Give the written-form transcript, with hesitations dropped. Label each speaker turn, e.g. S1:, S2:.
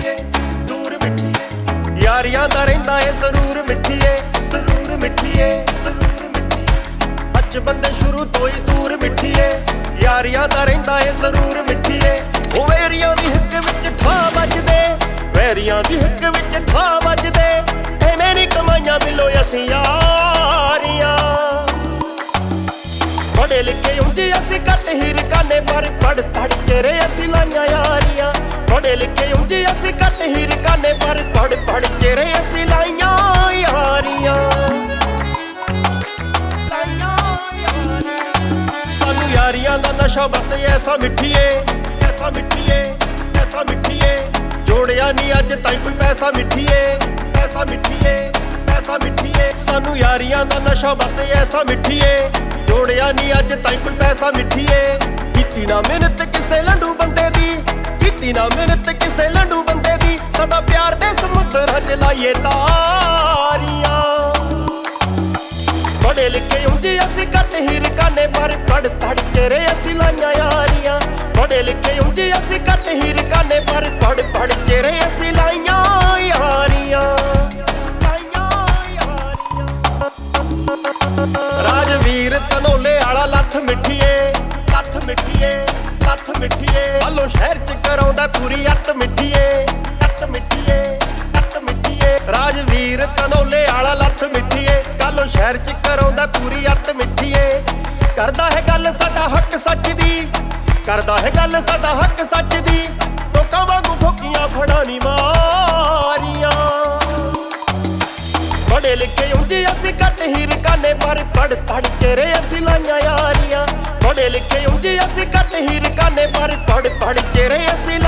S1: मिठिए दूर मिठिए यारियां दा रहिंदा ए जरूर मिठिए जरूर मिठिए जरूर मिठिए बचपन दे शुरू तो ही दूर मिठिए यारियां दा रहिंदा ए जरूर मिठिए ओ वेरियां दी हिक विच ठा वजदे वैरियां दी हिक विच ठा वजदे एवें नी कमाइयां मिलो असीं यारियां पढ़े लिखे उंजी असीं घट ही रकाने पर पढ़ पढ़ के रे असीं लाइयां यारियां पढ़े लिखे उंजी असीं घट ही रकाने पर पढ़ पढ़ के रे असीं लाइयां यारियां सानू यारियां दा नशा बस ऐसा मिठिए ऐसा मिठिए ऐसा मिठिए जोड़िया नी अज ताईं कोई पैसा मिठिए पैसा मिठिए पैसा मिठिए सानू यारियां दा नशा बस ऐसा मिठिए जोड़िया नी अज ताईं कोई पैसा मिठिए कीती ना मेहनत किसे लंडू बंदे दी कीती ना मेहनत किसे लंडू बंदे दी सदा प्यार दे समुद्र च लाइए तारियां पढ़े लिखे उंजी असीं घट ही रकाने पर पढ़ पढ़ के रे असीं लाइयां यारियां पढ़े लिखे उंजी असीं घट ही रकाने पर पढ़ पढ़ के रे असीं लाइयां यारियां राजवीर तनौले आला लथ मिठिए लथ मिठिए लथ मिठिए आलो शहर च कराउंदा पूरी अत मिठिए अत मिठिए अत मिठिए राजवीर तनौले आला लथ मिठिए कालो शहर च कराउंदा पूरी अत मिठिए करदा है गल साडा हक सच दी करदा है गल साडा हक सच दी लोकां वांगू ठोकियां फड़ानी मारियां पढ़े लिखे उंजी असीं घट ही रकाने पर पढ़ पढ़ के रे असीं लाइयां यारियां पढ़े लिखे उंजी असीं घट ही रकाने पर पढ़ पढ़ के रे असीं